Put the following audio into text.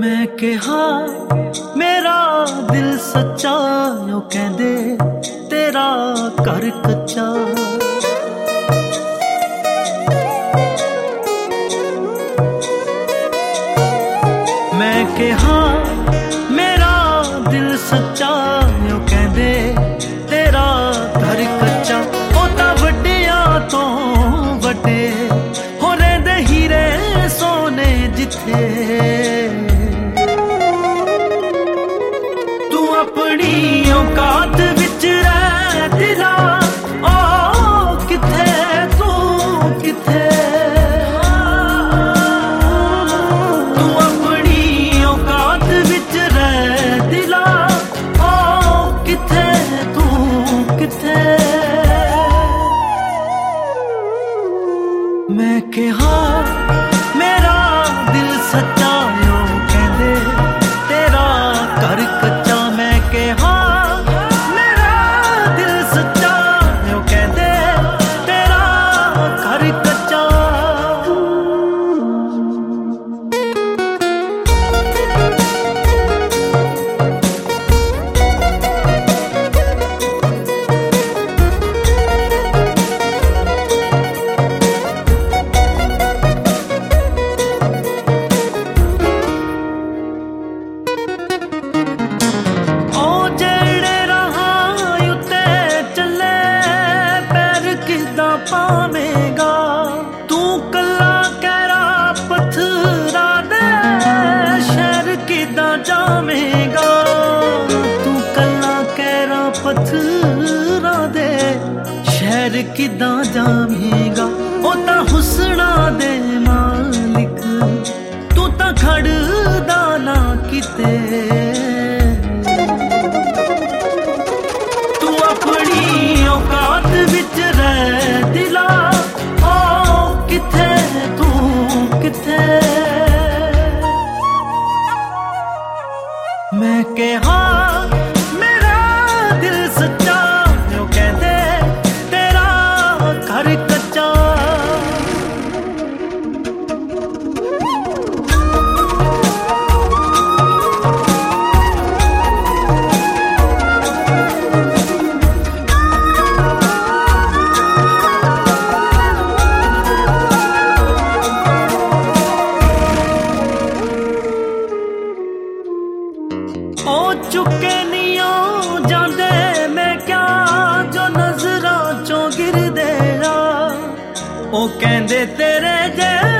मैं कहा मेरा दिल सच्चा, ओ कहंदे तेरा घर कच्चा। मैं कहा मेरा दिल सच्चा, ओ कहंदे तेरा घर कच्चा। ओ तां वड्डियां तो वड्डे हो रहिंदे हीरे सोने जिथे, तू अपनी औकात विच रह दिला। ओ किथे तू किथे, तू अपनी औकात विच रह दिला। ओ किथे तू किथे। मैं कहा मेरा दिल सच्चा, ओ कहंदे तेरा घर कच्चा। मैं कहा मेरा दिल सच्चा, ओ कहंदे तेरा घर कच्चा। पावेगा तू कला कैरा पत्थरा दे शहर किदां जावेगा। तू कला कैरा पत्थरा दे शहर किदां जावेगा। ओ तां हुस्ना दे मालिक, तू तां खड़दा ना किते। तू अपनी औकात विच रह दिला। ओ किथे तू किथे। मैं कहा मेरा दिल सच्चा, ओ कहंदे तेरा घर कच्चा। ओ चुके नहीं ओ जांदे मैं क्या जो नजरां चों गिरदे आ। ओ कहंदे तेरे जे